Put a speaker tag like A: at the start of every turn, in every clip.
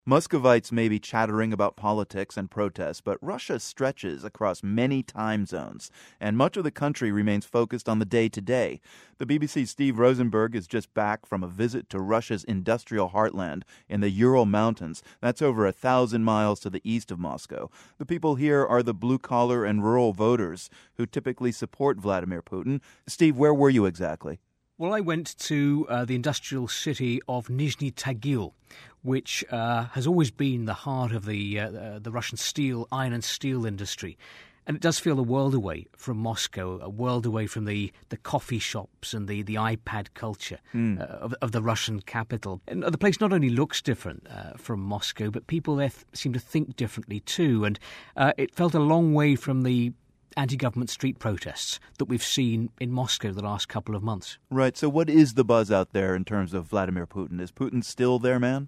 A: Muscovites may be chattering about politics and protests, but Russia stretches across many time zones, and much of the country remains focused on the day-to-day. The BBC's Steve Rosenberg is just back from a visit to Russia's industrial heartland in the Ural Mountains. That's over 1,000 miles to the east of Moscow. The people here are the blue-collar and rural voters who typically support Vladimir Putin. Steve, where were you exactly?
B: Well, I went to the industrial city of Nizhny Tagil, which has always been the heart of the Russian iron and steel industry. And it does feel a world away from Moscow, a world away from the coffee shops and the iPad culture of the Russian capital. And the place not only looks different from Moscow, but people there seem to think differently too. And it felt a long way from the anti-government street protests that we've seen in Moscow the last couple of months.
A: Right. So what is the buzz out there in terms of Vladimir Putin? Is Putin still their man?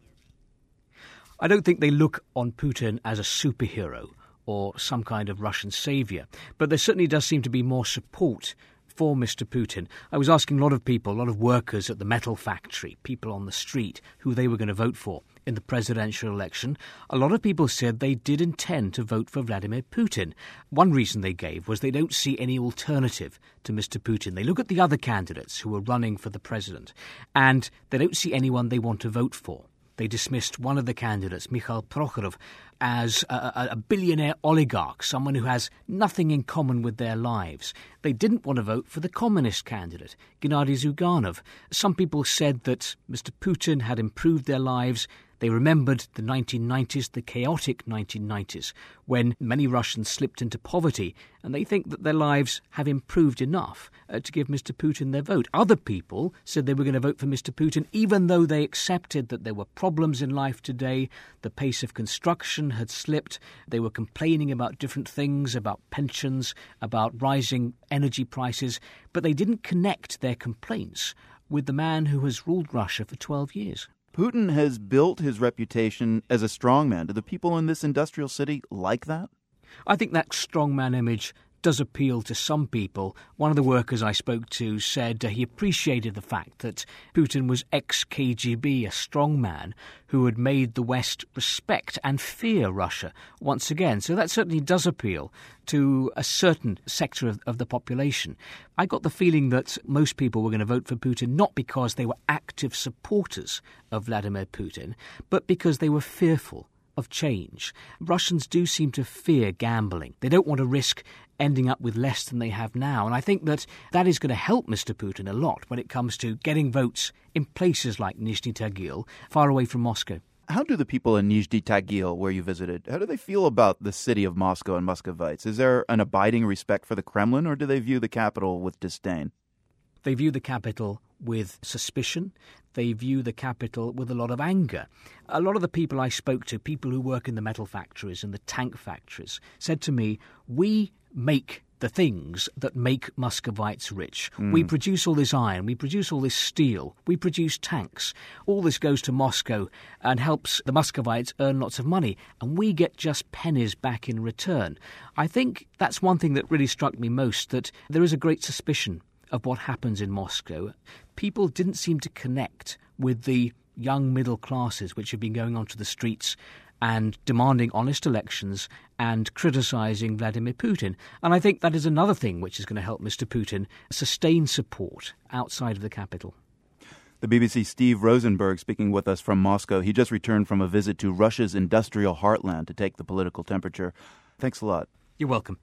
B: I don't think they look on Putin as a superhero or some kind of Russian savior, but there certainly does seem to be more support for Mr. Putin. I was asking a lot of people, a lot of workers at the metal factory, people on the street, who they were going to vote for in the presidential election. A lot of people said they did intend to vote for Vladimir Putin. One reason they gave was they don't see any alternative to Mr. Putin. They look at the other candidates who are running for the president, and they don't see anyone they want to vote for. They dismissed one of the candidates, Mikhail Prokhorov, as a billionaire oligarch, someone who has nothing in common with their lives. They didn't want to vote for the communist candidate, Gennady Zyuganov. Some people said that Mr. Putin had improved their lives. They remembered the 1990s, the chaotic 1990s, when many Russians slipped into poverty, and they think that their lives have improved enough to give Mr. Putin their vote. Other people said they were going to vote for Mr. Putin, even though they accepted that there were problems in life today. The pace of construction had slipped. They were complaining about different things, about pensions, about rising energy prices, but they didn't connect their complaints with the man who has ruled Russia for 12 years.
A: Putin has built his reputation as a strongman. Do the people in this industrial city like that?
B: I think that strongman image does appeal to some people. One of the workers I spoke to said he appreciated the fact that Putin was ex-KGB, a strongman who had made the West respect and fear Russia once again. So that certainly does appeal to a certain sector of the population. I got the feeling that most people were going to vote for Putin not because they were active supporters of Vladimir Putin, but because they were fearful of change. Russians do seem to fear gambling. They don't want to risk ending up with less than they have now. And I think that is going to help Mr. Putin a lot when it comes to getting votes in places like Nizhny Tagil, far away from Moscow.
A: How do the people in Nizhny Tagil, where you visited, how do they feel about the city of Moscow and Muscovites? Is there an abiding respect for the Kremlin, or do they view the capital with disdain?
B: They view the capital with suspicion. They view the capital with a lot of anger. A lot of the people I spoke to, people who work in the metal factories and the tank factories, said to me, we make the things that make Muscovites rich. We produce all this iron, we produce all this steel, we produce tanks. All this goes to Moscow and helps the Muscovites earn lots of money, and we get just pennies back in return. I think that's one thing that really struck me most, that there is a great suspicion of what happens in Moscow. People didn't seem to connect with the young middle classes which have been going onto the streets and demanding honest elections and criticising Vladimir Putin. And I think that is another thing which is going to help Mr. Putin sustain support outside of the capital.
A: The BBC's Steve Rosenberg speaking with us from Moscow. He just returned from a visit to Russia's industrial heartland to take the political temperature. Thanks a lot.
B: You're welcome.